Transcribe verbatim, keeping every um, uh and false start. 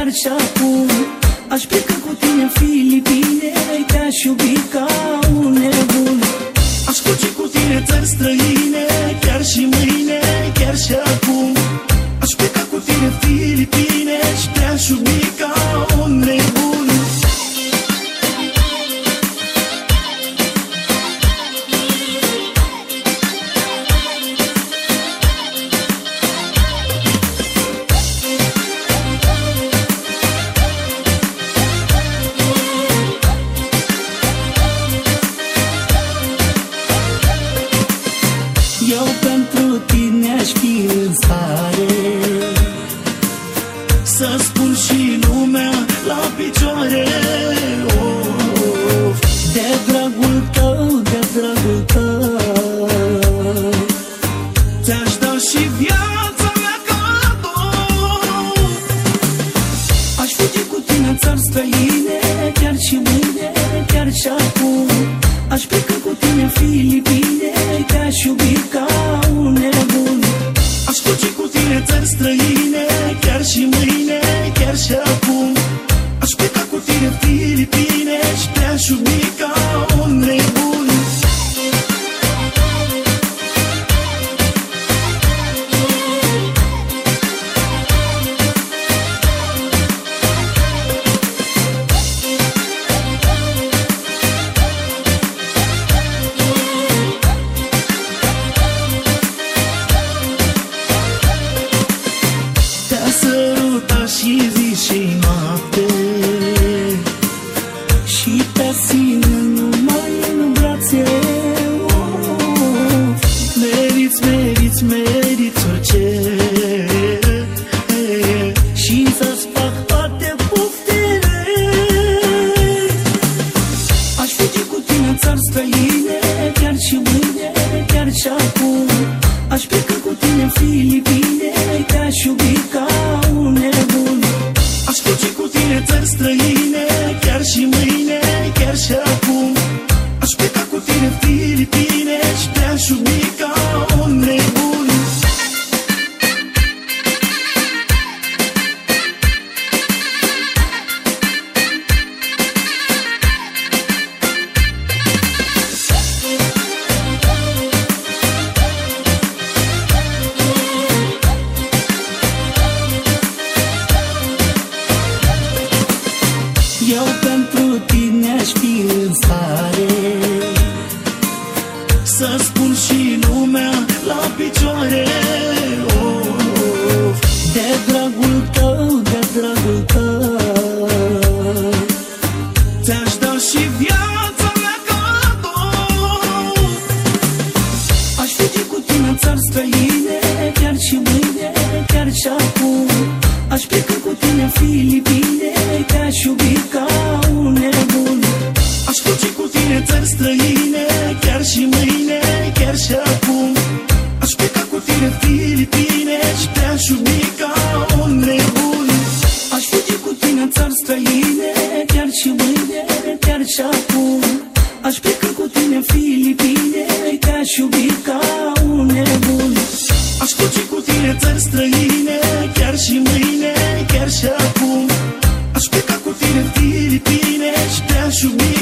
și acum aș pleca cu tine în Filipine, te-aș iubi ca un nebun. Aș fugi cu tine țări străine, chiar și mâine, chiar și acum. Aș pleca cu tine în Filipine și te-aș iubi ca un nebun. Eu pentru tine aș fi în stare să spun și lumea la picioare, oh, de dragul tău, de dragul tău, ți-aș da și viața mea cadou. Aș fugi cu tine în țări străine, chiar și mâine, chiar și acum. Aș pleca cu tine în Filipine, te-aș iubi ca un nebun. Aș fugi cu tine țări străine, chiar și mâine, chiar și acum. Aș pleca cu tine în Filipine și te-aș iubi ca un nebun. Și zi și noapte și te țin numai în brațe, oh, meriți, meriți, meriți orice și să-ți fac toate poftele. Aș fugi cu tine în țări străine, chiar și mâine, chiar și acum. Aș pleca cu tine în Filipine, te-aș iubi ca un nebun. Aș fugi cu tine țări străine, chiar și mâine, chiar și acum. Aș pleca cu tine în Filipine și te-aș iubi ca un nebun. Eu pentru tine aș fi în stare să spun și lumea la picioare, oh, de dragul tău, de dragul tău, ți-aș da și viața mea cadou. Aș fugi cu tine în țări străine, chiar și mâine, chiar și acum. Aș pleca cu tine în Filipine, te-aș iubi ca un nebun. Aș fugi cu tine țări străine, chiar și mâine, chiar și acum. Aș pleca cu tine în Filipine și te-aș iubi ca un nebun. Aș fugi cu tine în țări străine, chiar și mâine, chiar și acum. Aș pleca cu tine în Filipine, te-aș iubi ca un nebun. Aș fugi cu tine țări străine, chiar și mâine, chiar și acum. Aș pleca cu tine în Filipine și te-aș iubi